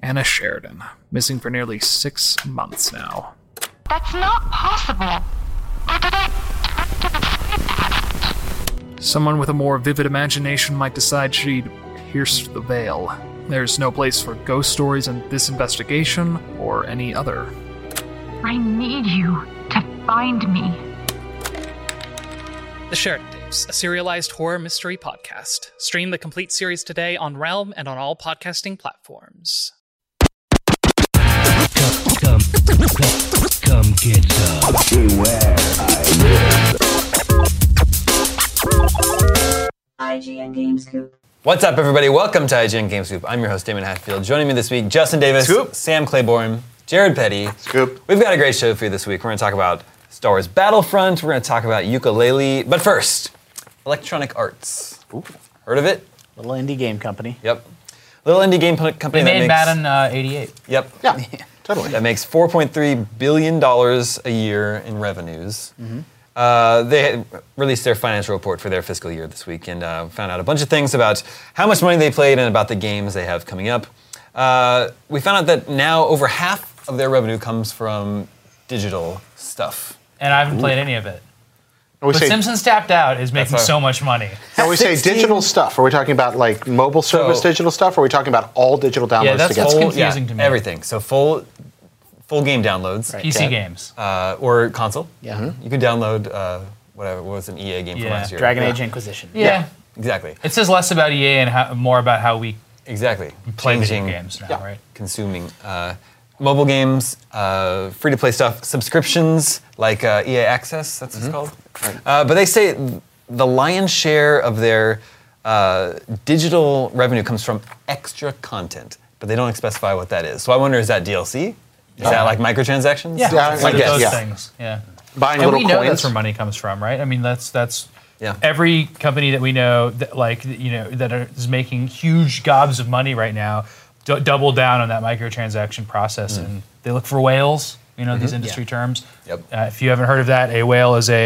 Anna Sheridan, missing for nearly 6 months now. That's not possible. Or did I Someone with a more vivid imagination might decide she'd pierced the veil. There's no place for ghost stories in this investigation or any other. I need you to find me. The Sheridan Tapes, a serialized horror mystery podcast. Stream the complete series today on Realm and on all podcasting platforms. Come get some. Beware, IGN Games Coop. What's up, everybody? Welcome to IGN Games Scoop. I'm your host, Damon Hatfield. Joining me this week, Justin Davis, Scoop. Sam Claiborne, Jared Petty. Scoop. We've got a great show for you this week. We're going to talk about Star Wars Battlefront. We're going to talk about Yooka-Laylee. But first, Electronic Arts. Ooh. Heard of it? Little indie game company. Yep. Little indie game company They that made makes... Madden 88. Yep. Yeah, totally. That makes $4.3 billion a year in revenues. They released their financial report for their fiscal year this week and found out a bunch of things about how much money they played and about the games they have coming up. We found out that now over half of their revenue comes from digital stuff. And I haven't played any of it. When we But say, Simpsons Tapped Out is making That's so much money. when we say digital stuff, are we talking about like mobile service digital stuff, or are we talking about all digital downloads Yeah, that's together? what's confusing to me. Everything. So full game downloads PC games. or console. Yeah. You can download what was an EA game from last year. Dragon Age Inquisition. Yeah. Exactly. It says less about EA and more about how we Exactly. play video Changing games now, right? consuming mobile games, free-to-play stuff, subscriptions like EA Access, that's what it's called. But they say the lion's share of their digital revenue comes from extra content, but they don't specify what that is. So I wonder, is that DLC? Is that like microtransactions? Yeah, It's I like guess, those yeah. things. Yeah. Buying And little we know coins. that's where money comes from, right? I mean, that's Yeah. every company that we know that is making huge gobs of money right now double down on that microtransaction process, and they look for whales. These industry terms. Yep. If you haven't heard of that, a whale is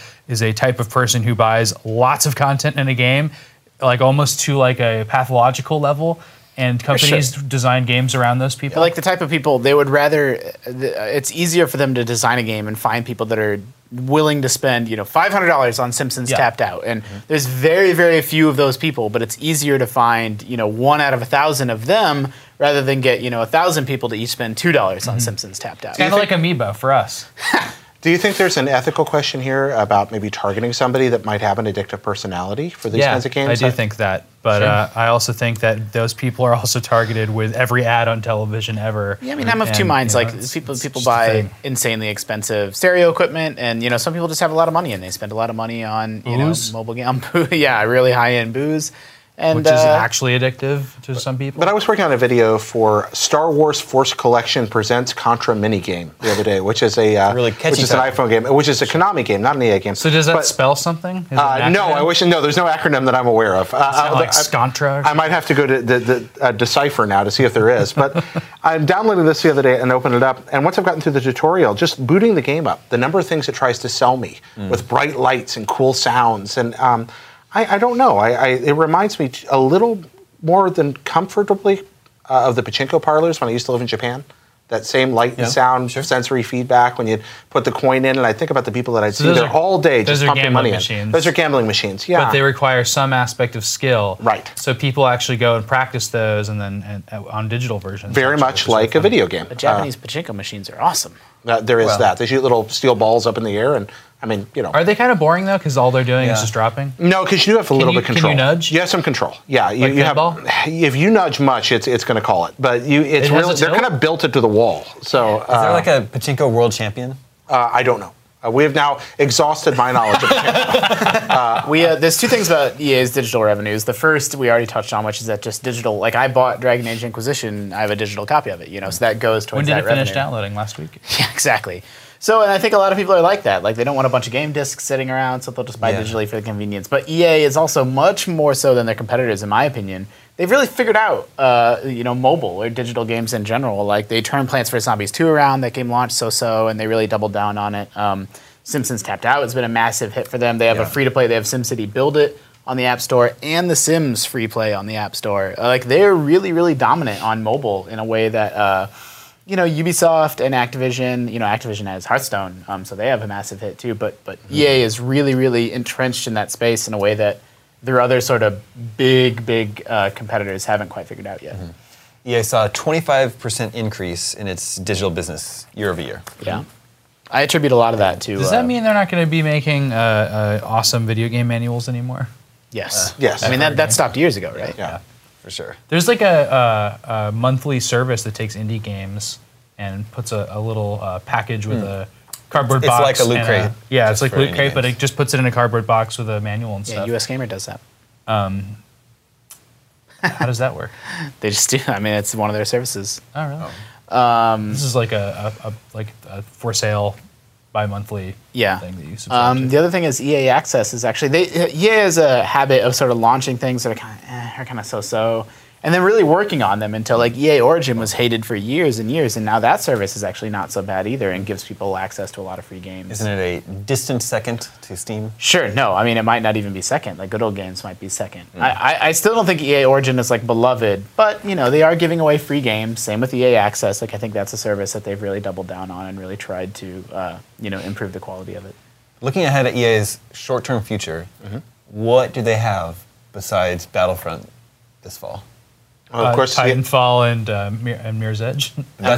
a type of person who buys lots of content in a game, like almost to like a pathological level. And companies design games around those people. Like the type of people they would rather. It's easier for them to design a game and find people that are willing to spend, $500 on Simpsons Tapped Out. And there's very, very few of those people. But it's easier to find, 1 out of 1,000 of them rather than get, 1,000 people to each spend $2 on Simpsons Tapped Out. Kind of like Amiibo for us. Do you think there's an ethical question here about maybe targeting somebody that might have an addictive personality for these kinds of games? I do think that. But I also think that those people are also targeted with every ad on television ever. Yeah, I mean, I'm of two minds. People just a buy thing. insanely expensive stereo equipment, and some people just have a lot of money and they spend a lot of money on Booze? mobile game. Yeah, really high end booze, and Which is actually addictive to some people. But I was working on a video for Star Wars Force Collection Presents Contra Minigame the other day, which is a really catchy which is an title. iPhone game, which is a Konami game, not an EA game. So does that But, spell something? Is it an no, acronym? I wish no. There's no acronym that I'm aware of. It's not like Scontra. I might have to go to Decipher now to see if there is. But I'm downloading this the other day and opened it up. And once I've gotten through the tutorial, just booting the game up, the number of things it tries to sell me with bright lights and cool sounds. And I don't know. It reminds me a little more than comfortably of the pachinko parlors when I used to live in Japan. That same light and sound, sensory feedback when you put the coin in. And I think about the people that I'd see there all day just pumping money in. Those are gambling machines, yeah. But they require some aspect of skill. Right. So people actually go and practice those and on digital versions. Very much like a video game. the Japanese pachinko machines are awesome. There is that. They shoot little steel balls up in the air, and I mean, Are they kind of boring though? Because all they're doing is just dropping. No, because you do have a little bit of control. Can you nudge? You have some control. Yeah, Like you have. pinball? If you nudge much, it's going to call it. But it's has really a they're tilt? kind of built it to the wall. So Is there like a Pachinko world champion? I don't know. We have now exhausted my knowledge of it. There's two things about EA's digital revenues. The first we already touched on, which is that just digital. Like I bought Dragon Age Inquisition, I have a digital copy of it. So that goes towards When did that it finish revenue. downloading last week? Yeah, exactly. So, and I think a lot of people are like that. Like, they don't want a bunch of game discs sitting around, so they'll just buy digitally for the convenience. But EA is also much more so than their competitors, in my opinion. They've really figured out, mobile or digital games in general. Like, they turned Plants vs. Zombies 2 around. That game launched so-so, and they really doubled down on it. Simpsons Tapped Out has been a massive hit for them. They have a free-to-play. They have SimCity Build It, on the App Store and The Sims free play on the App Store. Like they're really, really dominant on mobile in a way that Ubisoft and Activision. Activision has Hearthstone, so they have a massive hit too. But EA is really, really entrenched in that space in a way that their other sort of big competitors haven't quite figured out yet. EA saw a 25% increase in its digital business year over year. Yeah. I attribute a lot of that to. Does that mean they're not going to be making awesome video game manuals anymore? Yes. Yes. I mean, that stopped years ago, right? Yeah. For sure. There's like a monthly service that takes indie games and puts a little package with a cardboard It's box. like a Loot and Crate. Yeah, Just it's like for Loot indie Crate, but games. it just puts it in a cardboard box with a manual and Yeah, stuff. US Gamer does that. How does that work? They just do. I mean, it's one of their services. Oh, really? This is like a for sale bi-monthly Yeah. thing that you subscribe to. The other thing is EA Access is actually EA has a habit of sort of launching things that are kind of so-so, and then really working on them until like EA Origin was hated for years and years, and now that service is actually not so bad either and gives people access to a lot of free games. Isn't it a distant second to Steam? Sure, no. I mean, it might not even be second. Like Good Old Games might be second. I still don't think EA Origin is like beloved, but they are giving away free games. Same with EA Access. Like I think that's a service that they've really doubled down on and really tried to improve the quality of it. Looking ahead at EA's short-term future, what do they have besides Battlefront this fall? Well, of course, Titanfall and Mirror's Edge. That's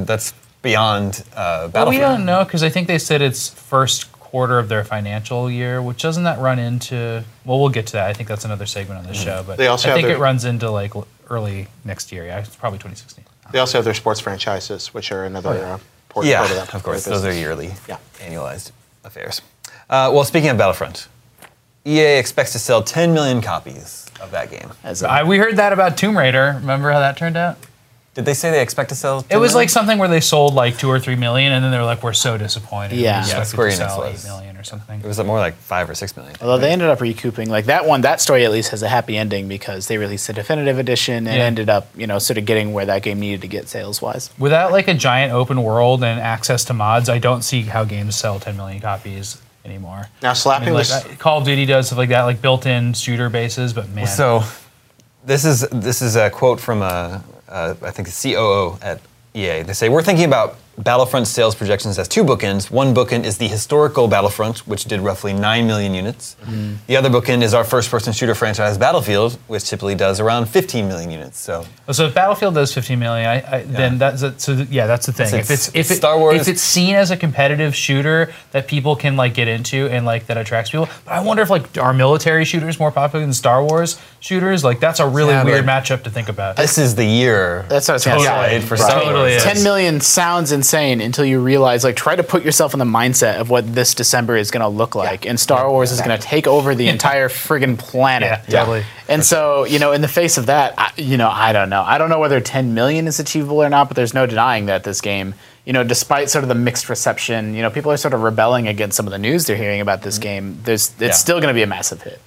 beyond Battlefront. Well, we don't know because I think they said it's first quarter of their financial year, which doesn't that run into? Well, we'll get to that. I think that's another segment on the show, but They also I have think their- it runs into like early next year. Yeah, it's probably 2016. They also have their sports franchises, which are another important part Yeah, of that. of course. their Those are business. yearly, Yeah. annualized affairs. Well, speaking of Battlefront, EA expects to sell 10 million copies of that game. We heard that about Tomb Raider. Remember how that turned out? Did they say they expect to sell 10 It was million? like something where they sold like 2 or 3 million, and then they were like, "We're so disappointed." Yeah. We expected Square to Enix sell was. 8 million or something. It was more like 5 or 6 million. Although they ended up recouping, like that story at least has a happy ending because they released a definitive edition and Yeah. ended up, sort of getting where that game needed to get sales-wise. Without like a giant open world and access to mods, I don't see how games sell 10 million copies anymore. Now, slapping like, this. Call of Duty does stuff like that, like built-in shooter bases, but man, So, this is a quote from I think the COO at EA. They say, "We're thinking about Battlefront sales projections as 2 bookends. One bookend is the historical Battlefront, which did roughly 9 million units. The other bookend is our first-person shooter franchise, Battlefield, which typically does around 15 million units." So if Battlefield does 15 million, then that's that's the thing. It's Star Wars. if it's seen as a competitive shooter that people can like get into and like that attracts people, but I wonder if like are military shooters more popular than Star Wars shooters? Like that's a really Yeah, weird but- matchup to think about. this is the year. That's what I was going to Totally. say. For Star Totally Wars. is. 10 million sounds insane until you realize, like, try to put yourself in the mindset of what this December is going to look like. And Star Wars is going to take over the entire friggin' planet. Yeah, totally. And so, in the face of that, I don't know. I don't know whether 10 million is achievable or not, but there's no denying that this game, despite sort of the mixed reception, people are sort of rebelling against some of the news they're hearing about this game. It's still going to be a massive hit.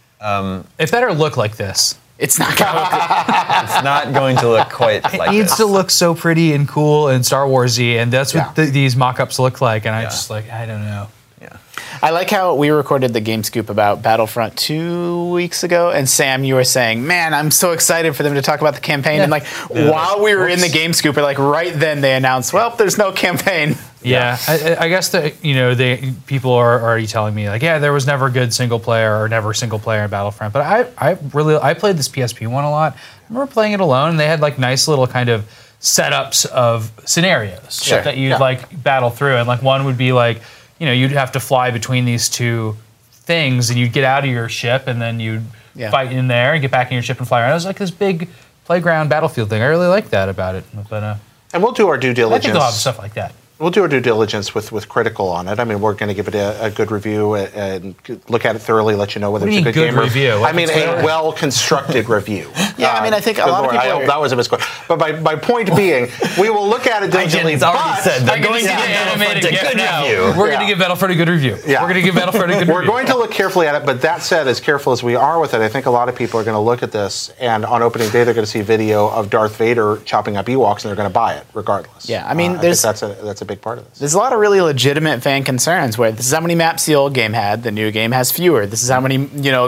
It better look like this. It's not going to It's not going to look quite like It needs this. to look so pretty and cool and Star Warsy, and that's what Yeah. these mock-ups look like. And I Yeah. just like I don't know. Yeah. I like how we recorded the Game Scoop about Battlefront 2 weeks ago, and Sam, you were saying, "Man, I'm so excited for them to talk about the campaign." And like while we were in the Game Scoop, like right then they announced, "Well, there's no campaign." Yeah, I guess that people are already telling me like, yeah, there was never good single player or never single player in Battlefront. But I played this PSP one a lot. I remember playing it alone, and they had like nice little kind of setups of scenarios Sure, that you'd yeah. like battle through, and like one would be like, you'd have to fly between these two things, and you'd get out of your ship, and then you'd fight in there and get back in your ship and fly around. It was like this big playground battlefield thing. I really liked that about it. But And we'll do our due I think they'll have diligence. stuff like that. We'll do our due diligence with Critical on it. I mean, we're going to give it a good review and look at it thoroughly, let you know whether What do it's you a good mean, game good review? I mean, What's a that? well-constructed review. Yeah, I mean, I think a good lot of Lord, people I hope are- that was a misquote. But my point being, we will look at it diligently. It's already but said they're I'm going to gonna give give Battlefront animated a GIF good now. review. We're going Yeah. to give Battlefront a good review. Yeah. We're going to give Battlefront a good We're review. going to look carefully at it, but that said, as careful as we are with it, I think a lot of people are going to look at this, and on opening day, they're going to see video of Darth Vader chopping up Ewoks, and they're going to buy it regardless. Yeah, I mean, I think there's that's a big big part of this. There's a lot of really legitimate fan concerns where this is how many maps the old game had, the new game has fewer. This is how many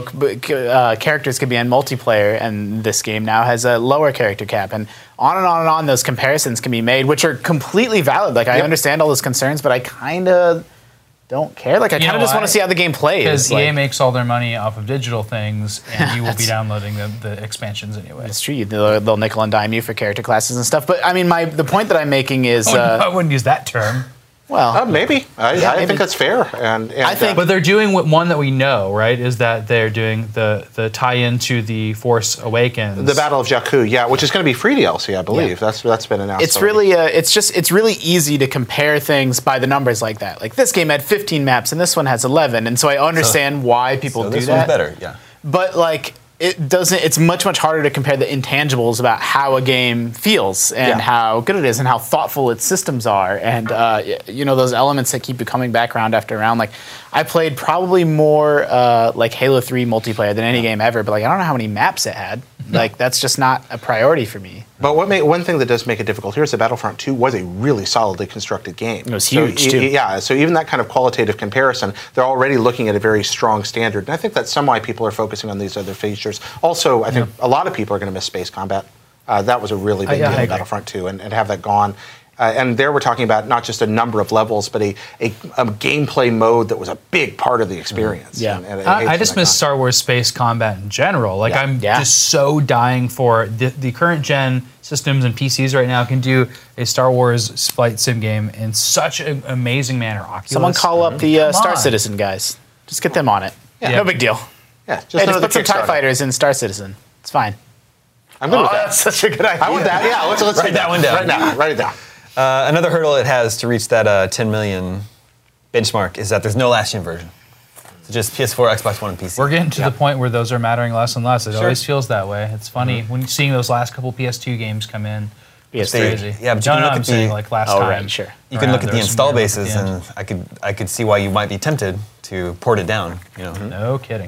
characters could be in multiplayer, and this game now has a lower character cap. And on and on and on, those comparisons can be made, which are completely valid. Like, I understand all those concerns, but I kind of don't care. Like, I kind of just want to see how the game plays. Because EA makes all their money off of digital things, and you will be downloading the expansions anyway. It's true. They'll nickel and dime you for character classes and stuff. But I mean, the point that I'm making is, I wouldn't use that term. well, Maybe. I think that's fair. And I think- But they're doing one that we know, right? Is that they're doing the tie-in to the Force Awakens. the Battle of Jakku, which is going to be free DLC, I believe. Yeah. That's been announced. it's already. really it's really easy to compare things by the numbers like that. Like, this game had 15 maps and this one has 11, and so I understand why people So do this that. one's better, yeah. But like, it doesn't. It's much harder to compare the intangibles about how a game feels and how good it is and how thoughtful its systems are, and those elements that keep you coming back round after round. Like, I played probably more like Halo 3 multiplayer than any game ever, but like, I don't know how many maps it had. Like, that's just not a priority for me. But one thing that does make it difficult here is that Battlefront 2 was a really solidly constructed game. It was huge, too. Yeah, so even that kind of qualitative comparison, they're already looking at a very strong standard. And I think that's some why people are focusing on these other features. Also, I think a lot of people are going to miss space combat. That was a really big deal in Battlefront 2, and have that gone. And there we're talking about not just a number of levels, but a gameplay mode that was a big part of the experience. Yeah. And I just miss Star Wars space combat in general. Like, I'm just so dying for the current gen systems and PCs right now can do a Star Wars flight sim game in such an amazing manner. Oculus. Someone call up the Star on. Citizen guys. Just get them on it. Yeah. No big deal. Yeah, just Just another put some TIE Kickstarter. fighters in Star Citizen. It's fine. I'm good with that. That's such a good idea. I want that. Yeah, let's Write that one down. Right now. Write it down. Another hurdle it has to reach that 10 million benchmark is that there's no last-gen version. So just PS4, Xbox One, and PC. We're getting to the point where those are mattering less and less. It always feels that way. It's funny when you're seeing those last couple PS2 games come in. It's PS3. crazy. Yeah, but you no, can no, look I'm at saying the- like last Oh, time. right, sure. You can look at There the was some install mirrors at bases, the end. and I could see why you might be tempted to port it down. You know, No kidding.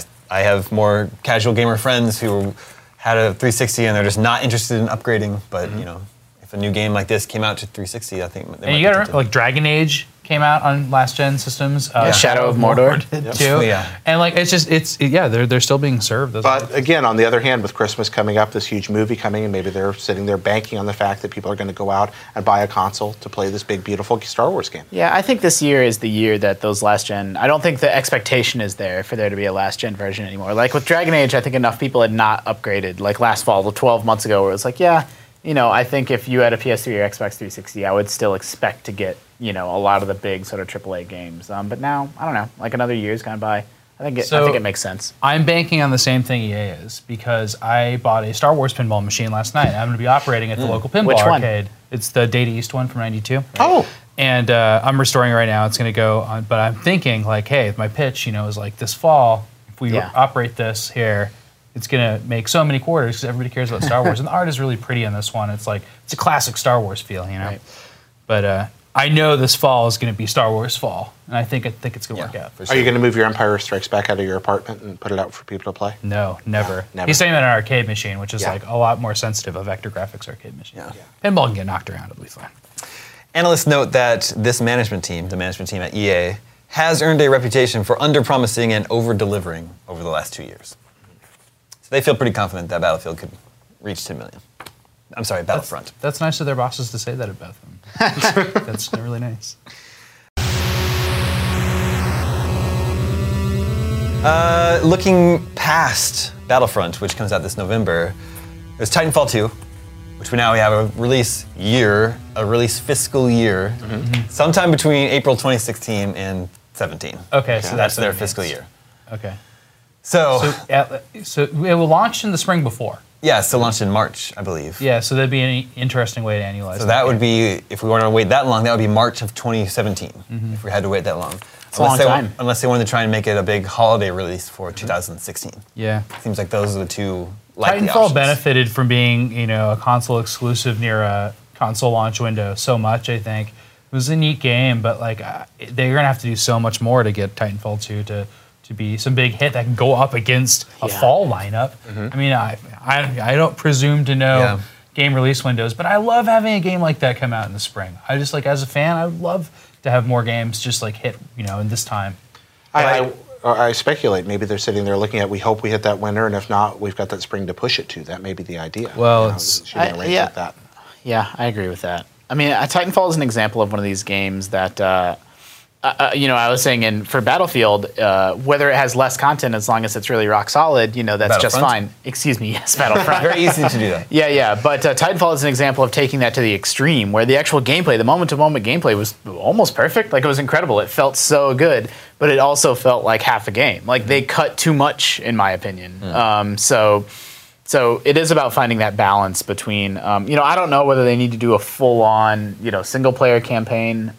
I have more casual gamer friends who had a 360 and they're just not interested in upgrading. But you know, if a new game like this came out to 360, I think they might And you be gotta tempted. remember, like Dragon Age came out on last gen systems. Shadow of Mordor. did too. Yeah. And like they're still being served. Those But again, on the other hand, with Christmas coming up, this huge movie coming, and maybe they're sitting there banking on the fact that people are going to go out and buy a console to play this big, beautiful Star Wars game. Yeah, I think this year is the year that those last gen. I don't think the expectation is there for there to be a last gen version anymore. Like with Dragon Age, I think enough people had not upgraded. Like last fall, 12 months ago, where it was like, I think if you had a PS3 or Xbox 360, I would still expect to get a lot of the big sort of AAA games. But now, I don't know. Like another year's gone by. I think it makes sense. I'm banking on the same thing EA is because I bought a Star Wars pinball machine last night. I'm going to be operating at the local pinball Which one? arcade. It's the Data East one from '92. Oh, And I'm restoring it right now. It's going to go on, but I'm thinking like, hey, my pitch, is like this fall. If we operate this here, it's going to make so many quarters because everybody cares about Star Wars, and the art is really pretty on this one. It's a classic Star Wars feel, Right. But I know this fall is going to be Star Wars fall, and I think it's going to work out. for are sure. you going to move your Empire Strikes Back out of your apartment and put it out for people to play? No, never. never. He's saying that an arcade machine, which is Yeah. like a lot more sensitive, a vector graphics arcade machine. Yeah. Pinball can get knocked around, it'll be fine. Analysts note that this management team, the management team at EA, has earned a reputation for under-promising and over-delivering over the last 2 years. So they feel pretty confident that Battlefield could reach 10 million. I'm sorry, Battlefront. That's nice of their bosses to say that about them. That's really nice. Looking past Battlefront, which comes out this November, there's Titanfall 2, which we have a release fiscal year, sometime between April 2016 and 17. Okay, so that's their what it fiscal means. year. Okay. So, So it will launch in the spring before. yeah, so launched in March, I believe. Yeah, so that'd be an interesting way to annualize. So that would be, if we wanted to wait that long, that would be March of 2017, if we had to wait that long. a long time. Unless they wanted to try and make it a big holiday release for 2016. Yeah. Seems like those are the two likely Titanfall options. benefited from being, a console exclusive near a console launch window so much, I think. It was a neat game, but they're gonna have to do so much more to get Titanfall 2 to be some big hit that can go up against a fall lineup. I mean, I don't presume to know game release windows, but I love having a game like that come out in the spring. I just like, as a fan, I would love to have more games just like hit, in this time. I speculate maybe they're sitting there looking at, we hope we hit that winter, and if not, we've got that spring to push it to. That may be the idea. Well, like that. Yeah, I agree with that. I mean, Titanfall is an example of one of these games that, I was saying for Battlefield, whether it has less content as long as it's really rock solid, that's just fine. Excuse me, yes, Battlefront. Very easy to do that. Yeah. But Titanfall is an example of taking that to the extreme, where the actual gameplay, the moment-to-moment gameplay was almost perfect. Like, it was incredible. It felt so good, but it also felt like half a game. Like, they cut too much, in my opinion. So it is about finding that balance between, I don't know whether they need to do a full-on, single-player campaign.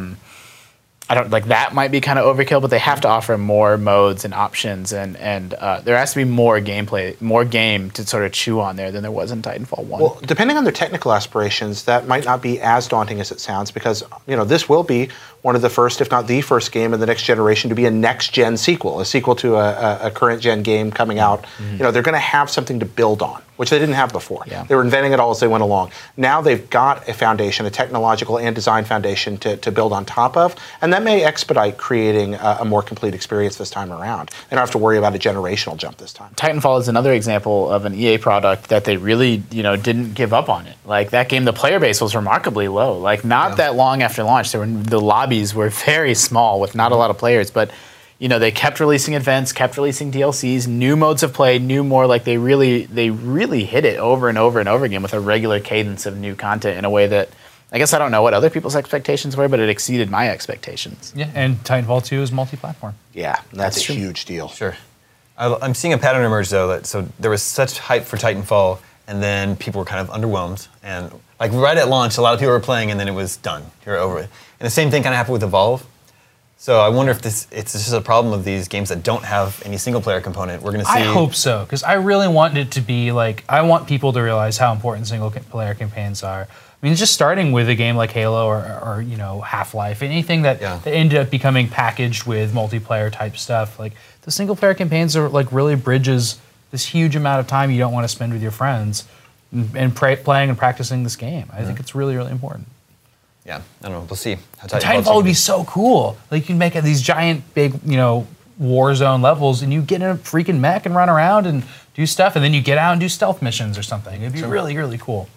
I don't like that might be kind of overkill, but they have to offer more modes and options, and there has to be more gameplay, more game to sort of chew on there than there was in Titanfall 1. Well, depending on their technical aspirations, that might not be as daunting as it sounds, because this will be one of the first, if not the first game in the next generation to be a next-gen sequel, a sequel to a current-gen game coming out. They're going to have something to build on, which they didn't have before. Yeah. They were inventing it all as they went along. Now they've got a foundation, a technological and design foundation to build on top of, and that may expedite creating a more complete experience this time around. They don't have to worry about a generational jump this time. Titanfall is another example of an EA product that they really, didn't give up on it. Like, that game, the player base was remarkably low. Like, not that long after launch, the lobbies were very small with not a lot of players, but they kept releasing events, kept releasing DLCs, new modes of play, like they really hit it over and over and over again with a regular cadence of new content in a way that I guess I don't know what other people's expectations were, but it exceeded my expectations. Yeah, and Titanfall 2 is multi-platform. Yeah, that's a huge deal. Sure. I'm seeing a pattern emerge, though, so there was such hype for Titanfall, and then people were kind of underwhelmed. And like right at launch, a lot of people were playing, and then it was done. You're over it. And the same thing kind of happened with Evolve. So I wonder if it's just a problem of these games that don't have any single-player component. We're going to see. I hope so, because I really want it to be like, I want people to realize how important single-player campaigns are. I mean, just starting with a game like Halo or Half-Life, anything that ended up becoming packaged with multiplayer type stuff, like the single-player campaigns are like really bridges this huge amount of time you don't want to spend with your friends and playing and practicing this game. I think it's really, really important. Yeah, I don't know. We'll see. Titanfall would be so cool. Like, you can make these giant, big, war zone levels, and you get in a freaking mech and run around and do stuff, and then you get out and do stealth missions or something. It'd be really, really cool.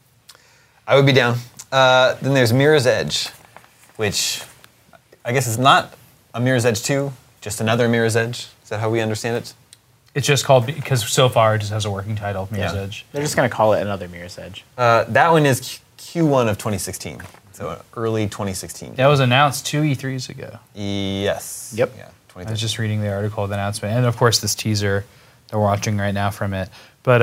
I would be down. Then there's Mirror's Edge, which I guess is not a Mirror's Edge 2, just another Mirror's Edge. Is that how we understand it? It's just called, because so far it just has a working title, Mirror's Edge. They're just going to call it another Mirror's Edge. That one is Q1 of 2016. So early 2016. That was announced 2 E3s ago. Yes. Yep. Yeah, I was just reading the article of the announcement. And of course, this teaser that we're watching right now from it. But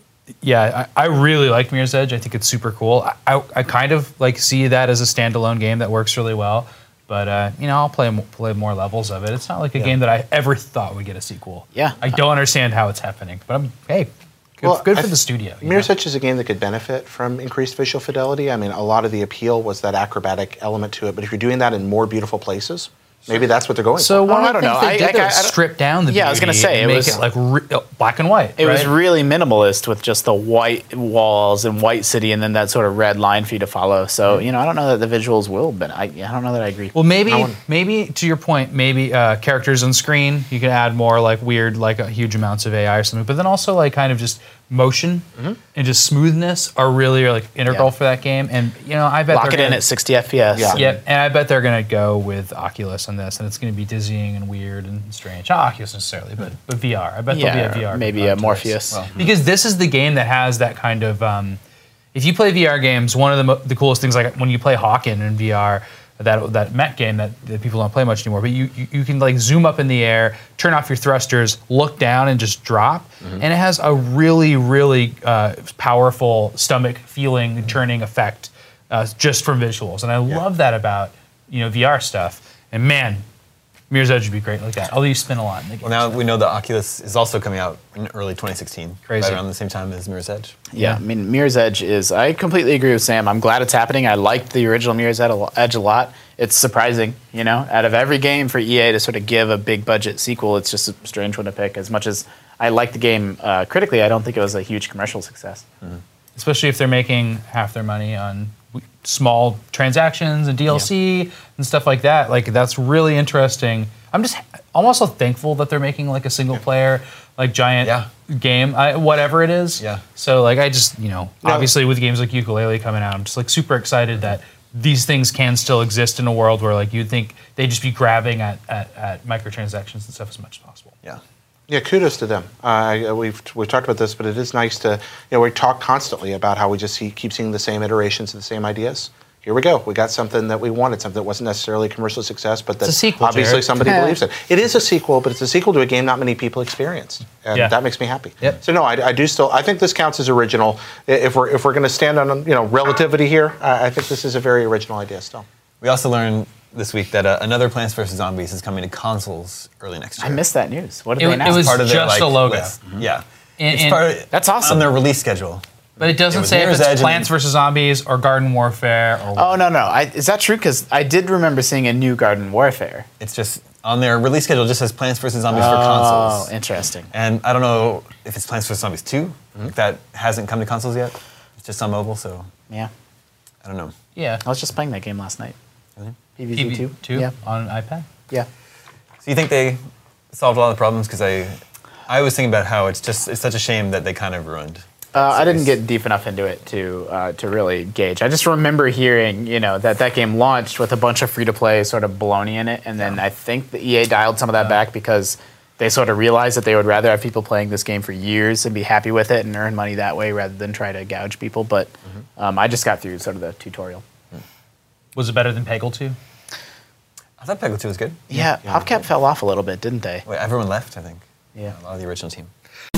I really like Mirror's Edge. I think it's super cool. I kind of like see that as a standalone game that works really well. But I'll play more levels of it. It's not like a game that I ever thought would get a sequel. Yeah. I don't understand how it's happening. But good for the studio. Mirror's Edge is a game that could benefit from increased visual fidelity. I mean, a lot of the appeal was that acrobatic element to it. But if you're doing that in more beautiful places, maybe that's what they're going so for. one of the things they did was strip down the beauty. I was going to say, make it like black and white. It was really minimalist with just the white walls and white city, and then that sort of red line for you to follow. So I don't know that the visuals will, but I don't know that I agree. Well, maybe to your point, maybe characters on screen you can add more like weird, like huge amounts of AI or something. But then also like kind of just motion and just smoothness are really like integral for that game. And I bet lock it in at 60 FPS. Yeah, and I bet they're going to go with Oculus on this, and it's going to be dizzying and weird and strange. Not Oculus necessarily, but VR. I bet there'll be a VR. Maybe a Morpheus. Well, because this is the game that has that kind of. If you play VR games, one of the coolest things, like when you play Hawken in VR, that mech game that people don't play much anymore, but you can like zoom up in the air, turn off your thrusters, look down, and just drop, and it has a really, really powerful stomach feeling churning effect just from visuals, and I love that about VR stuff. And man, Mirror's Edge would be great like that. Although you spin a lot in the game. Well, now we know the Oculus is also coming out in early 2016. Crazy. Right around the same time as Mirror's Edge. Yeah, I mean, Mirror's Edge is... I completely agree with Sam. I'm glad it's happening. I liked the original Mirror's Edge a lot. It's surprising, out of every game for EA to sort of give a big budget sequel, it's just a strange one to pick. As much as I like the game critically, I don't think it was a huge commercial success. especially if they're making half their money on small transactions and DLC and stuff like that. Like, that's really interesting. I'm also thankful that they're making like a single player, like giant game, whatever it is. Yeah. So like, I just, obviously with games like Yooka-Laylee coming out, I'm just like super excited that these things can still exist in a world where like you'd think they'd just be grabbing at microtransactions and stuff as much as possible. Yeah. Yeah, kudos to them. We've talked about this, but it is nice to, we talk constantly about how we just keep seeing the same iterations of the same ideas. Here we go. We got something that we wanted, something that wasn't necessarily a commercial success, but that obviously Jared. somebody believes in. It is a sequel, but it's a sequel to a game not many people experienced, and that makes me happy. Yep. So no, I think this counts as original. If we're going to stand on relativity here, I think this is a very original idea still. We also learned this week that another Plants vs. Zombies is coming to consoles early next year. I missed that news. What did they announce? It was part of just their, a logo. list. Yeah. And- it's part of, That's awesome. on their release schedule. But it doesn't was say if Mirror's it's Edge Plants vs. Zombies or Garden Warfare or Oh, no. Is that true? Because I did remember seeing a new Garden Warfare. It's just on their release schedule. It just says Plants vs. Zombies for consoles. Oh, interesting. And I don't know if it's Plants vs. Zombies 2. That hasn't come to consoles yet. It's just on mobile, so Yeah. I don't know. Yeah. I was just playing that game last night. PvZ 2? PvZ Yeah. on iPad. Yeah. So you think they solved a lot of the problems? Because I was thinking about how it's such a shame that they kind of ruined. I didn't get deep enough into it to really gauge. I just remember hearing, that game launched with a bunch of free-to-play sort of baloney in it, and then I think the EA dialed some of that back because they sort of realized that they would rather have people playing this game for years and be happy with it and earn money that way rather than try to gouge people. But I just got through sort of the tutorial. Was it better than Peggle 2? I thought Peggle 2 was good. Yeah, PopCap fell off a little bit, didn't they? Wait, everyone left, I think. Yeah. A lot of the original team.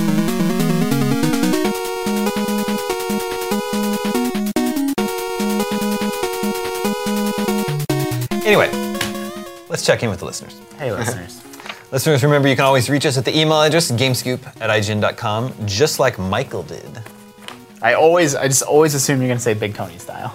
Anyway, let's check in with the listeners. Hey, listeners. Listeners, remember you can always reach us at the email address gamescoop@ign.com, just like Michael did. I just always assume you're going to say Big Tony style.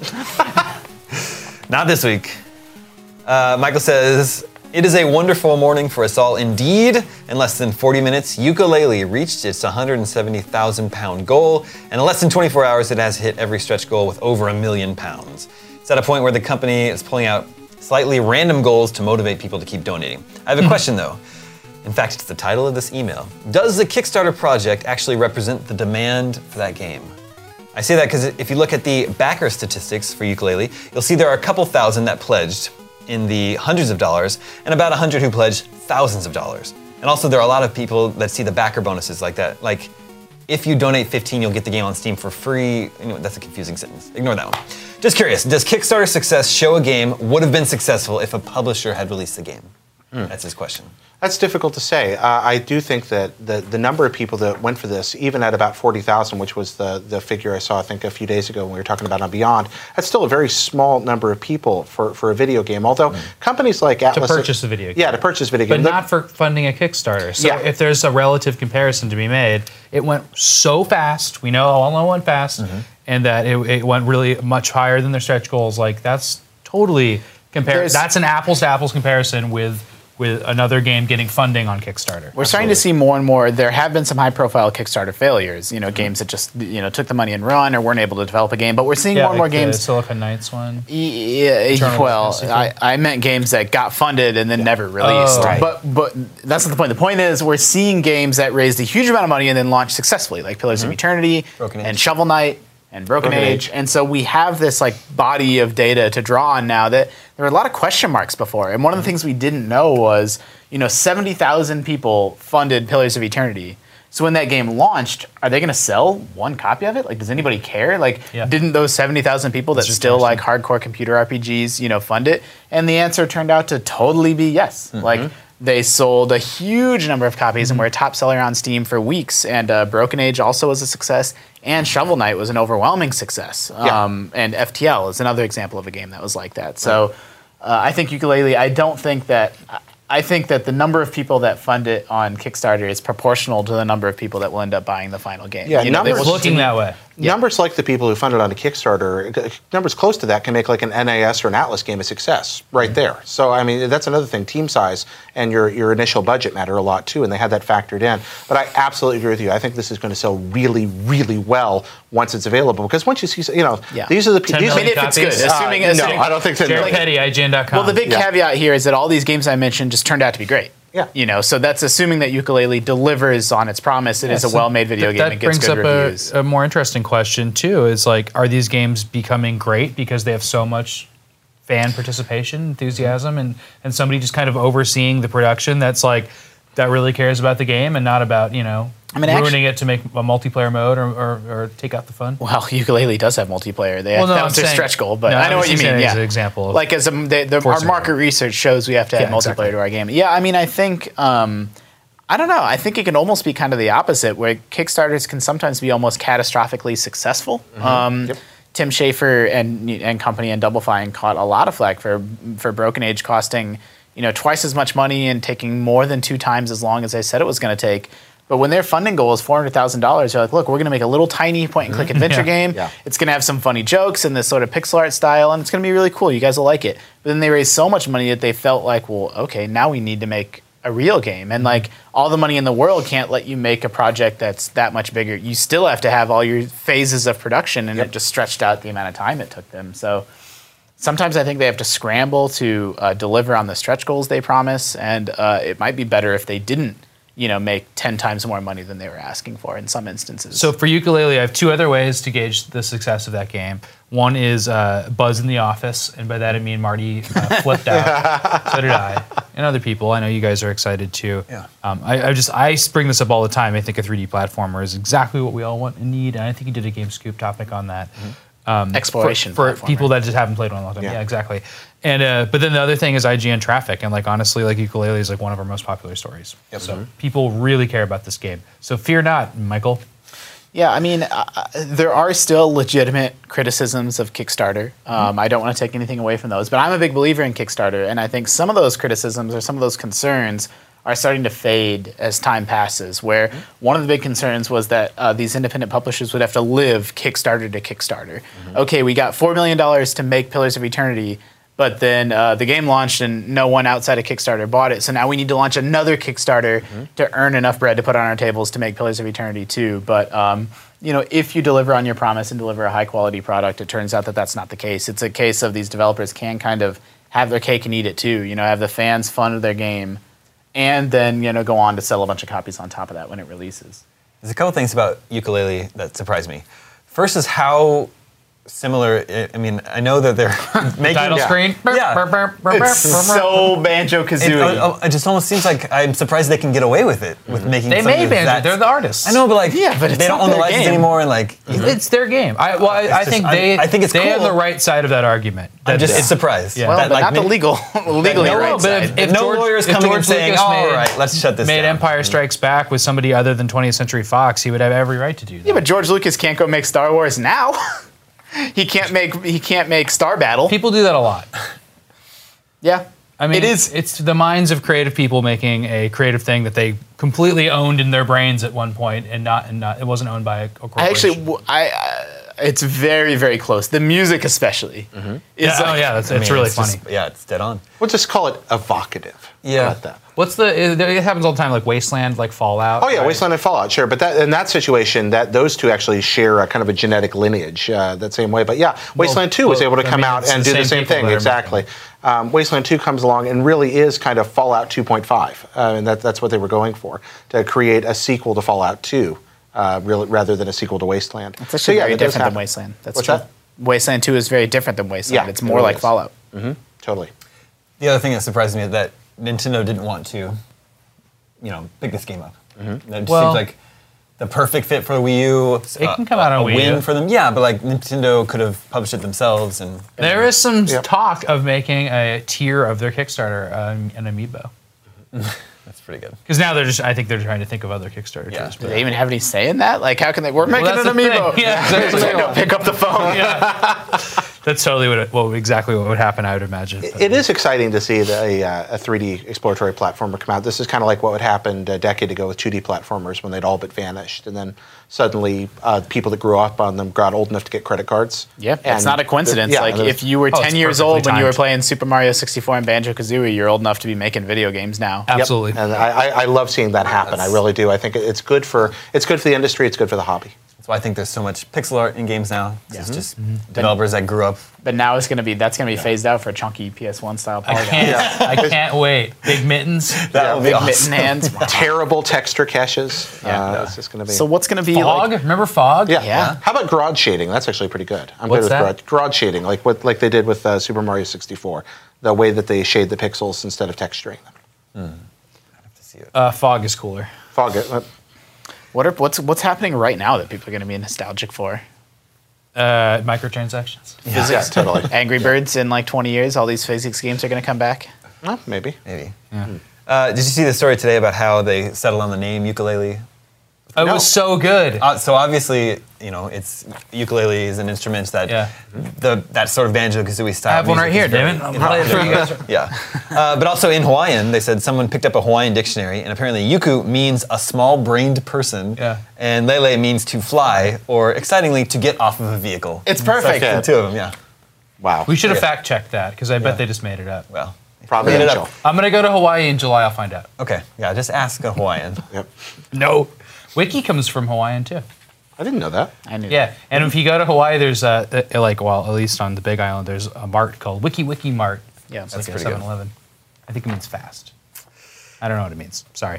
Not this week. Michael says, "It is a wonderful morning for us all indeed. In less than 40 minutes, Yooka-Laylee reached its 170,000-pound goal, and in less than 24 hours, it has hit every stretch goal with over £1 million. It's at a point where the company is pulling out slightly random goals to motivate people to keep donating. I have a question, though. In fact, it's the title of this email. Does the Kickstarter project actually represent the demand for that game? I say that because if you look at the backer statistics for Yooka-Laylee, you'll see there are a couple thousand that pledged in the hundreds of dollars, and about 100 who pledged thousands of dollars. And also there are a lot of people that see the backer bonuses like that. Like, if you donate 15, you'll get the game on Steam for free. Anyway, that's a confusing sentence. Ignore that one. Just curious, does Kickstarter success show a game would have been successful if a publisher had released the game? That's his question. That's difficult to say. I do think that the number of people that went for this, even at about 40,000, which was the figure I saw, I think, a few days ago when we were talking about on Beyond, that's still a very small number of people for a video game. Although companies like Atlas... To purchase a video game. Yeah, to purchase a video game. But not for funding a Kickstarter. So Yeah. if there's a relative comparison to be made, it went so fast. We know all went fast, and that it went really much higher than their stretch goals. Like, that's totally... That's an apples-to-apples comparison with another game getting funding on Kickstarter. We're starting to see more and more. There have been some high-profile Kickstarter failures. Games that just took the money and run or weren't able to develop a game. But we're seeing more and more The games. Silicon Knights one. Yeah, well, I meant games that got funded and then never released. Oh, right. But that's not the point. The point is we're seeing games that raised a huge amount of money and then launched successfully, like Pillars of Eternity Broken Age. and Shovel Knight and Broken Age. And so we have this body of data to draw on now that there were a lot of question marks before. And one of the things we didn't know was, 70,000 people funded Pillars of Eternity. So when that game launched, are they going to sell one copy of it? Does anybody care? Didn't those 70,000 people that still like hardcore computer RPGs, fund it? And the answer turned out to totally be yes. They sold a huge number of copies and were a top seller on Steam for weeks. And Broken Age also was a success. And Shovel Knight was an overwhelming success. And FTL is another example of a game that was like that. So I think Yooka-Laylee, I think that the number of people that fund it on Kickstarter is proportional to the number of people that will end up buying the final game. Yeah, they numbers will It's looking that way. numbers like the people who funded on a Kickstarter, numbers close to that can make like an NAS or an Atlas game a success right there. So, I mean, that's another thing. Team size and your initial budget matter a lot too, and they had that factored in. But I absolutely agree with you. I think this is going to sell really, really well once it's available. Because once you see, these are the people. million if it's good, copies? assuming No, I don't think so. Jared Petty, IGN.com. Well, the big caveat here is that all these games I mentioned just turned out to be great. Yeah. So that's assuming that Yooka-Laylee delivers on its promise. It is a well-made video game and gets good reviews. That brings up a more interesting question too. Is like, are these games becoming great because they have so much fan participation, enthusiasm, and somebody just kind of overseeing the production that's like that really cares about the game and not about ruining it to make a multiplayer mode or take out the fun? Well, Yooka-Laylee does have multiplayer. That was their stretch goal, but I know what you mean. As an example, of like our market research shows we have to have multiplayer to our game. Yeah, I mean, I think I don't know. I think it can almost be kind of the opposite, where Kickstarters can sometimes be almost catastrophically successful. Tim Schafer and company and Double Fine caught a lot of flack for Broken Age costing twice as much money and taking more than 2 times as long as they said it was going to take. But when their funding goal is $400,000, they're like, look, we're going to make a little tiny point-and-click adventure game. Yeah. It's going to have some funny jokes in this sort of pixel art style, and it's going to be really cool. You guys will like it. But then they raised so much money that they felt like, well, okay, now we need to make a real game. And like all the money in the world can't let you make a project that's that much bigger. You still have to have all your phases of production, and it just stretched out the amount of time it took them. So sometimes I think they have to scramble to deliver on the stretch goals they promise, and it might be better if they didn't make 10 times more money than they were asking for in some instances. So for Yooka-Laylee, I have 2 other ways to gauge the success of that game. One is buzz in the office, and by that I mean Marty flipped out. So did I, and other people. I know you guys are excited too. Yeah. I bring this up all the time. I think a 3D platformer is exactly what we all want and need, and I think you did a Game Scoop topic on that. Exploration for people that just haven't played one in a long time. Yeah, exactly. And but then the other thing is IGN traffic, and like honestly, like Yooka-Laylee is like one of our most popular stories. Yep. So people really care about this game. So fear not, Michael. Yeah, I mean, there are still legitimate criticisms of Kickstarter. I don't want to take anything away from those, but I'm a big believer in Kickstarter, and I think some of those criticisms or some of those concerns are starting to fade as time passes, where one of the big concerns was that these independent publishers would have to live Kickstarter to Kickstarter. Okay, we got $4 million to make Pillars of Eternity, but then the game launched and no one outside of Kickstarter bought it, so now we need to launch another Kickstarter to earn enough bread to put on our tables to make Pillars of Eternity 2. But if you deliver on your promise and deliver a high-quality product, it turns out that that's not the case. It's a case of these developers can kind of have their cake and eat it too, have the fans fund their game, and then go on to sell a bunch of copies on top of that when it releases. There's a couple things about Yooka-Laylee that surprised me. First is how similar. I mean, I know that they're making title screen. Yeah, it's so Banjo-Kazooie. It just almost seems like I'm surprised they can get away with it with making. They made Banjo. They're the artists. I know, but like, but they don't own the license anymore, and like, it's their game. I think it's cool. on the right side of that argument. I'm just surprised. Yeah. Well, but not the legally right side. If no lawyers coming and saying, "All right, let's shut this down." Made Empire Strikes Back with somebody other than 20th Century Fox, he would have every right to do that. Yeah, but George Lucas can't go make Star Wars now. He can't make Star Battle. People do that a lot. Yeah. I mean, it's the minds of creative people making a creative thing that they completely owned in their brains at one point, and it wasn't owned by a corporation. It's very, very close. The music, especially, is it's really funny. It's dead on. We'll just call it evocative. Yeah. How about that? It happens all the time, like Wasteland, like Fallout. Oh yeah, right? Wasteland and Fallout, sure. But in that situation, those two actually share a kind of a genetic lineage that same way. But yeah, Wasteland 2 was able to come out and do the same thing. Exactly. Wasteland 2 comes along and really is kind of Fallout 2.5, and that's what they were going for, to create a sequel to Fallout 2, rather than a sequel to Wasteland. It's actually very different than Wasteland. That's true. That? Wasteland 2 is very different than Wasteland. It's more like Fallout. Totally. The other thing that surprised me is that Nintendo didn't want to, pick this game up. It seems like the perfect fit for the Wii U. It can come out on Wii U. A win for them. Yeah, but like Nintendo could have published it themselves. And there is some talk of making a tier of their Kickstarter, an amiibo. That's pretty good. Because now I think they're trying to think of other Kickstarter tiers. Do they even have any say in that? Like, how can we're making an amiibo. Yeah, exactly. Pick up the phone. That's totally exactly what would happen, I would imagine. But- It is exciting to see a 3D exploratory platformer come out. This is kind of like what happened a decade ago with 2D platformers when they'd all but vanished. And then suddenly people that grew up on them got old enough to get credit cards. Yeah, it's And not a coincidence. yeah, Like, there's- if you were it's 10 years perfectly old when you were timed. playing Super Mario 64 and Banjo-Kazooie, you're old enough to be making video games now. Yep. Absolutely. And I love seeing that happen. I really do. I think it's good for the industry. It's good for the hobby. That's why I think there's so much pixel art in games now. It's just developers that grew up. But now that's going to be phased out for chunky PS1 style I polygons. can't. I can't wait. Big mittens. That would be Big awesome. mitten hands. Terrible texture caches. Yeah. It's just going to be. So what's going to be Fog. like? Remember Fog? Yeah. Yeah. How about garage shading? That's actually pretty good. I'm What's good with that? garage shading, like they did with Super Mario 64. The way that they shade the pixels instead of texturing them. Fog is cooler. Fog. What's happening right now that people are going to be nostalgic for? Microtransactions. Yeah, totally. Angry Birds in like 20 years, all these physics games are going to come back. Well, maybe. Maybe. Did you see the story today about how they settled on the name ukulele? It was so good. So obviously, it's ukulele is an instrument that that sort of Banjo-Kazooie style. I have one right music here, is very- damn it. I'll play it for you guys. Yeah, but also in Hawaiian, they said someone picked up a Hawaiian dictionary, and apparently yuku means a small-brained person, and lele means to fly, or excitingly, to get off of a vehicle. It's perfect. So the two of them, yeah. Wow. We should have fact checked that because I bet they just made it up. Well, Providential. I'm gonna go to Hawaii in July. I'll find out. okay, yeah, just ask a Hawaiian. Yep. No. Wiki comes from Hawaiian too. I didn't know that. I knew. Yeah, and if you go to Hawaii, there's at least on the Big Island, there's a mart called Wiki Mart. Yeah, It's like a pretty good. 7-Eleven. I think it means fast. I don't know what it means. Sorry.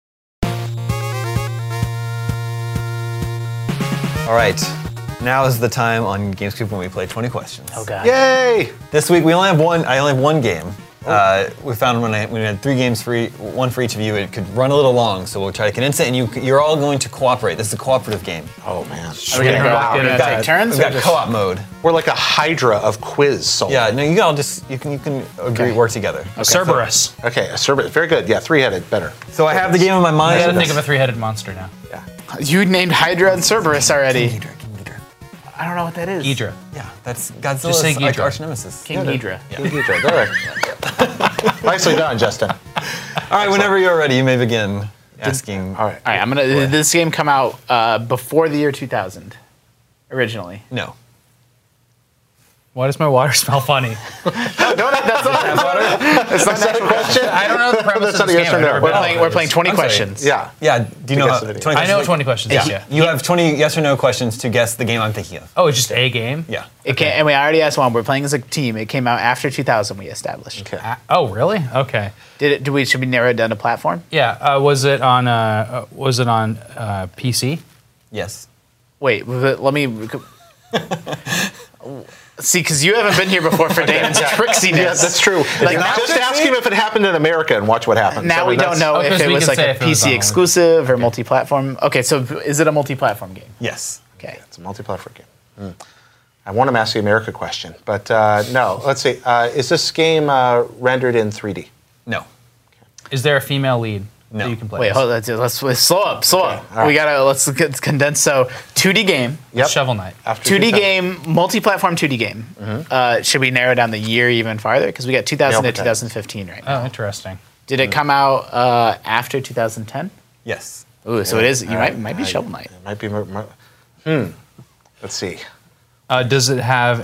All right, now is the time on GameScoop when we play 20 questions. Oh god. Yay! This week we only have one. I only have one game. We found when we had 3 games one for each of you, it could run a little long, so we'll try to condense it, and you're all going to cooperate. This is a cooperative game. Oh man. Are we gonna take turns? We've or got just- co-op mode. We're like a hydra of quiz souls. Yeah, no, you all just you can agree work together. Cerberus. Okay, a Cerberus. Very good. Yeah, 3-headed. Better. So I have the game in my I mind. gotta think of a 3-headed monster now. You named Hydra and Cerberus already. King Ghidorah. I don't know what that is. Ghidra. Yeah, that's say Godzilla's Ghidorah. arch nemesis. King Ghidra. King Ghidorah. There. Nicely done, Justin. All right, whenever you're ready, you may begin asking. All right. All right, Did this game come out before the year 2000? Originally. No. Why does my water smell funny? That's not a question. I don't know the premise That's of not a this yes game. or no. I've never played it. We're playing 20 I'm sorry. questions. Yeah. Yeah. Do you know? guess How, the video. 20 I know questions? 20 questions. Yeah. You have 20 yes or no questions to guess the game I'm thinking of. Oh, it's just a game? Yeah. And we already asked one. We're playing as a team. It came out after 2000. We established. Okay. Oh, really? Okay. Should we narrow it down to platform? Yeah. Was it on PC? Yes. Wait, let me. See, because you haven't been here before for Damon's tricksiness. Yeah, that's true. Like, Just ask him if it happened in America and watch what happens. Now we don't know Oh, if 'cause it we was can like say a if it was PC on- exclusive or multi-platform. Okay, so is it a multi-platform game? Yes. Okay. It's a multi-platform game. I want to ask the America question, but no. Let's see. Is this game rendered in 3D? No. Is there a female lead No. that you can play? Wait, as? hold on. Let's slow up. all right. We gotta let's condense. So 2D game, Yep. Shovel Knight. After 2D 2000. game, multi-platform 2D game. Should we narrow down the year even farther? Because we got 2000 to Yeah, okay. 2015 right now. Oh, interesting. Did it come out after 2010? Yes. Ooh, so it is. You might be Shovel Knight. It might be. Let's see. Does it have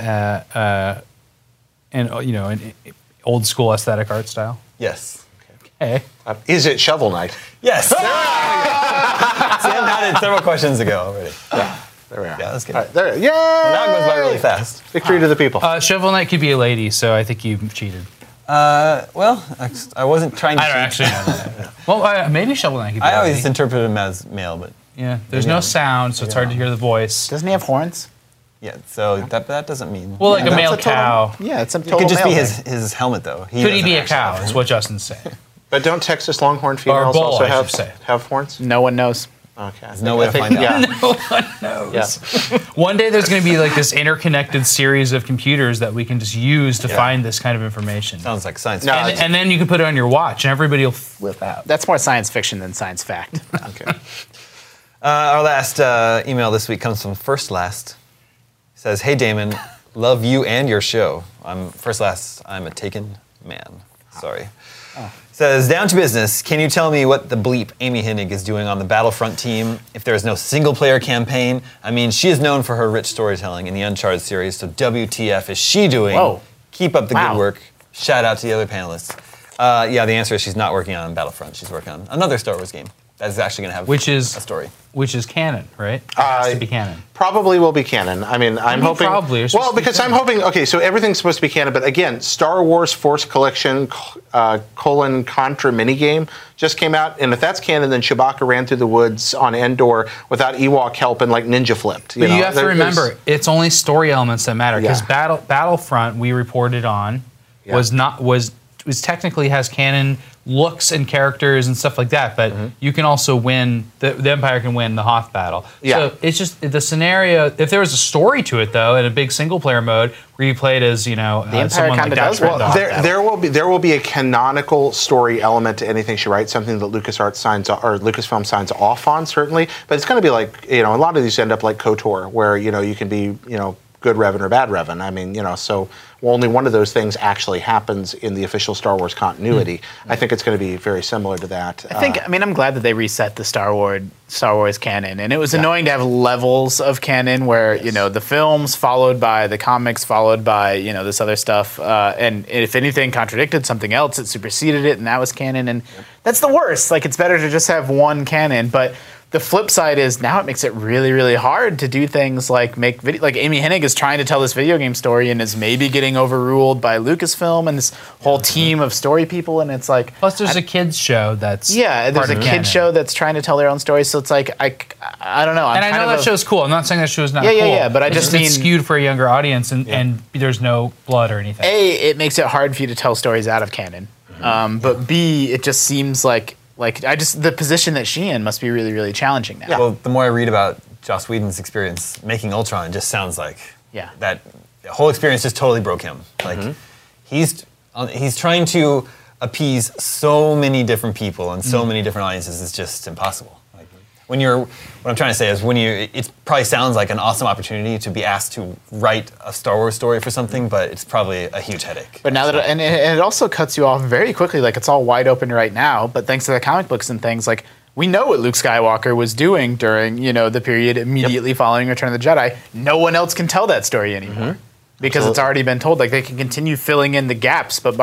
an old school aesthetic art style? Yes. Hey. Is it Shovel Knight? Yes. Sam had it several questions ago already. There we are. Yeah, that's good. All right, there. Yay! Now it goes by really fast. Victory to the people. Shovel Knight could be a lady, so I think you cheated. Well, I wasn't trying to. I don't cheat. actually know that. Well, maybe Shovel Knight could be I a always lady. interpret him as male, but Yeah, there's no sound, so it's hard to hear the voice. Doesn't he have horns? yeah. So that doesn't mean. Well, like a That's male total- cow. Yeah, it's a it total could just be male his helmet though. Could he doesn't be a actually cow? have Is what Justin's saying. But don't Texas Longhorn females bull, also I have should say. horns? thing. No one knows. Okay. There's no way to find out. Yeah. Yeah. One day there's going to be like this interconnected series of computers that we can just use to find this kind of information. Sounds like science. No, fiction. it's- And then you can put it on your watch, and everybody will flip out. That's more science fiction than science fact. Okay. Our last email this week comes from First Last. It says, "Hey Damon, Love you and your show. I'm a taken man. Sorry. Says, down to business. Can you tell me what the bleep Amy Hennig is doing on the Battlefront team if there is no single-player campaign? I mean, she is known for her rich storytelling in the Uncharted series, so WTF is she doing? Whoa. Keep up the Wow. good work. Shout out to the other panelists. The answer is she's not working on Battlefront. She's working on another Star Wars game that's actually going to have a story. Which is canon, right? It has to be canon. Probably will be canon. I mean, I'm hoping. Probably. It's Well, supposed to be because I'm canon. hoping. Okay, so everything's supposed to be canon, but again, Star Wars Force Collection : Contra minigame just came out, and if that's canon, then Chewbacca ran through the woods on Endor without Ewok help and like ninja flipped. But you have to remember, it's only story elements that matter. Because Yeah. Battlefront, we reported on, was technically has canon looks and characters and stuff like that. But you can also win. The Empire can win the Hoth battle. Yeah. So it's just the scenario. If there was a story to it, though, in a big single player mode where you played as Empire someone like kinda that, does win the Hoth battle. There will be a canonical story element to anything she writes, something that Lucasfilm signs off on, certainly. But it's going to be like, a lot of these end up like KOTOR, where you can be good Revan or bad Revan. I mean, so only one of those things actually happens in the official Star Wars continuity. I think it's going to be very similar to that. I'm glad that they reset the Star Wars canon, and it was annoying to have levels of canon where the films followed by the comics followed by this other stuff, and if anything contradicted something else, it superseded it, and that was canon, and that's the worst. Like, it's better to just have one canon, but the flip side is now it makes it really, really hard to do things like make video. Like Amy Hennig is trying to tell this video game story and is maybe getting overruled by Lucasfilm and this whole team of story people. And it's like, plus there's a kids show that's there's a kids show that's trying to tell their own story. So it's like I don't know. And I know that show's cool. I'm not saying that show's not cool. Yeah. But I just mean it's skewed for a younger audience, and there's no blood or anything. A, it makes it hard for you to tell stories out of canon. But B, it just seems like the position that she in must be really, really challenging now. Yeah. Well, the more I read about Joss Whedon's experience making Ultron, it just sounds like that whole experience just totally broke him. Like he's trying to appease so many different people and so many different audiences. It's just impossible. Like what I'm trying to say is it probably sounds like an awesome opportunity to be asked to write a Star Wars story for something, but it's probably a huge headache. But now and it also cuts you off very quickly. Like, it's all wide open right now, but thanks to the comic books and things, like, we know what Luke Skywalker was doing during, the period immediately following Return of the Jedi. No one else can tell that story anymore because it's already been told. Like, they can continue filling in the gaps, but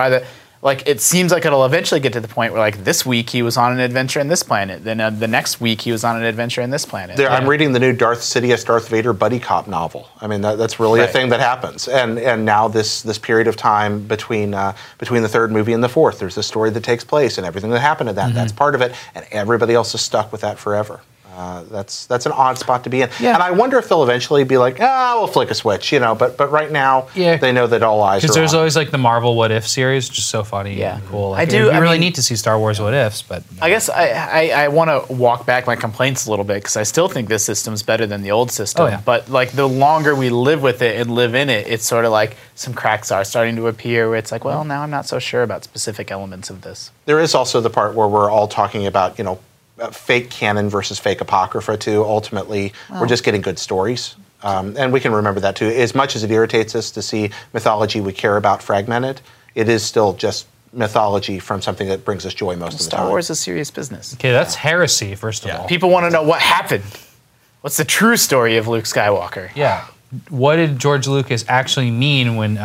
it seems like it'll eventually get to the point where, like, this week he was on an adventure in this planet. Then the next week he was on an adventure in this planet. I'm reading the new Darth Sidious, Darth Vader buddy cop novel. I mean, that's really a thing that happens. And now this period of time between the third movie and the fourth, there's a story that takes place, and everything that happened in that, that's part of it, and everybody else is stuck with that forever. That's an odd spot to be in. Yeah. And I wonder if they'll eventually be like, we'll flick a switch, but right now they know that all eyes are on. Because there's always like the Marvel What If series, which is so funny and cool. Like, it'd be really neat to see Star Wars What Ifs, but I guess I want to walk back my complaints a little bit because I still think this system's better than the old system. Oh, yeah. But like the longer we live with it and live in it, it's sort of like some cracks are starting to appear where it's like, well, now I'm not so sure about specific elements of this. There is also the part where we're all talking about, fake canon versus fake apocrypha too. Ultimately, we're just getting good stories. And we can remember that too. As much as it irritates us to see mythology we care about fragmented, it is still just mythology from something that brings us joy most of the time. Star Wars is serious business. Okay, that's heresy, first of all. People want to know what happened. What's the true story of Luke Skywalker? Yeah. What did George Lucas actually mean when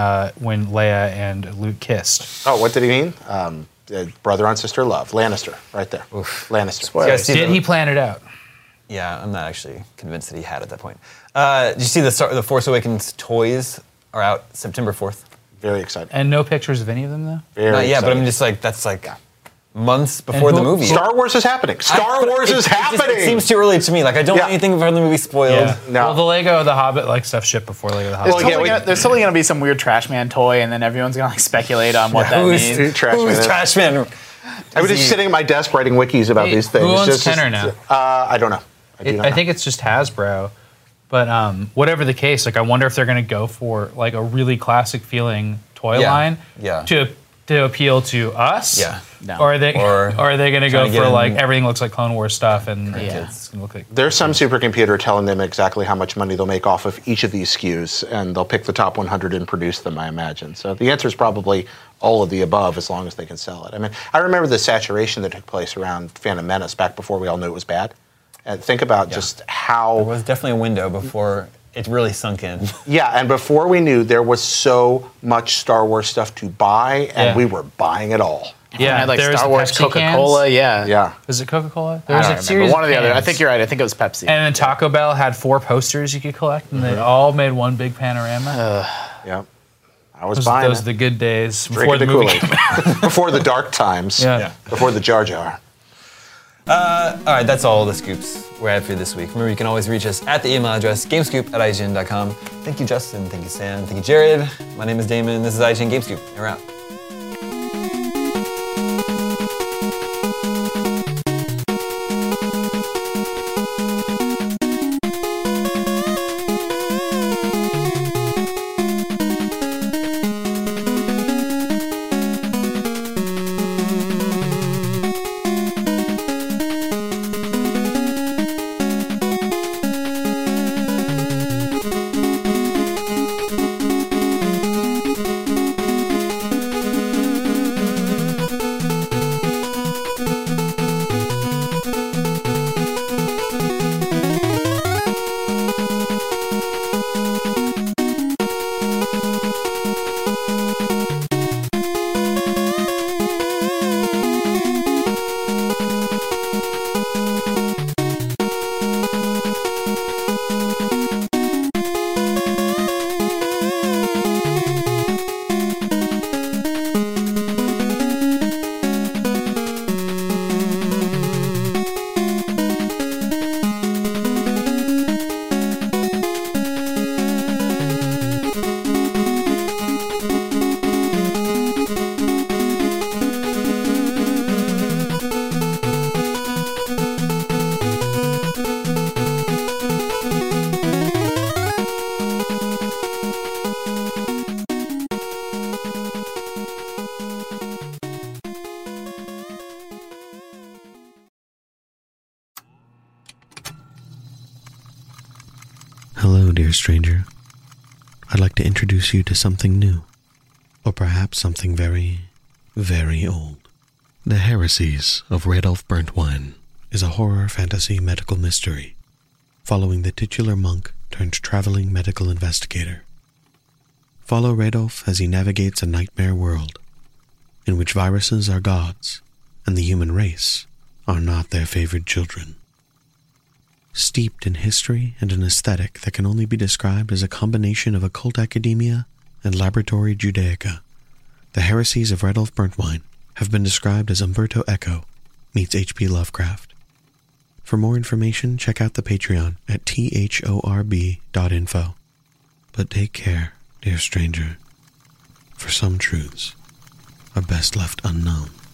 Leia and Luke kissed? Oh, what did he mean? Brother on sister love. Lannister, right there. Oof. Lannister. Did he plan it out? Yeah, I'm not actually convinced that he had at that point. Did you see the Force Awakens toys are out September 4th? Very excited. And no pictures of any of them, though? Very but I'm just like, that's like months before the movie. Star Wars is happening. Star Wars is happening. It seems too early to me. Like, I don't want anything from the movie spoiled. Yeah. No. Well, the Lego The Hobbit stuff shipped before Lego The Hobbit. There's totally going to be some weird Trash Man toy, and then everyone's going to speculate on what that means. Who's Trash Man? I was just sitting at my desk writing wikis about these things. Who owns Kenner now? I don't know. I think it's just Hasbro. But whatever the case, like, I wonder if they're going to go for like a really classic feeling toy line to to appeal to us? Yeah. No. Or are they Or going to trying go to get for in- like everything looks like Clone Wars stuff and Yeah. it's going to look like There's some supercomputer telling them exactly how much money they'll make off of each of these SKUs, and they'll pick the top 100 and produce them, I imagine. So the answer is probably all of the above, as long as they can sell it. I mean, I remember the saturation that took place around Phantom Menace back before we all knew it was bad. And think about just how... There was definitely a window before it really sunk in. Yeah, and before we knew, there was so much Star Wars stuff to buy, and Yeah. we were buying it all. Yeah, I had like there was Star the Wars, Pepsi Coca-Cola, cans. yeah. Yeah. Is it Coca-Cola? There I was don't a remember. series One or the other. I cans. think you're right. I think it was Pepsi. And then Taco Bell had 4 posters you could collect, and they all made one big panorama. Yeah. I was those buying those it. are the good days Drinking the movie Kool-Aid. came Before the dark times. Yeah. Before the Jar Jar. All right, that's all the scoops we have for you this week. Remember, you can always reach us at the email address gamescoop@ign.com. Thank you, Justin. Thank you, Sam. Thank you, Jared. My name is Damon. This is IGN Gamescoop. And we're out. Hello, dear stranger. I'd like to introduce you to something new, or perhaps something very, very old. The Heresies of Radolf Burntwine is a horror fantasy medical mystery following the titular monk turned traveling medical investigator. Follow Radolf as he navigates a nightmare world in which viruses are gods and the human race are not their favored children. Steeped in history and an aesthetic that can only be described as a combination of occult academia and laboratory Judaica, the Heresies of Radolf Burntwine have been described as Umberto Eco meets H.P. Lovecraft. For more information, check out the Patreon at thorb.info. But take care, dear stranger, for some truths are best left unknown.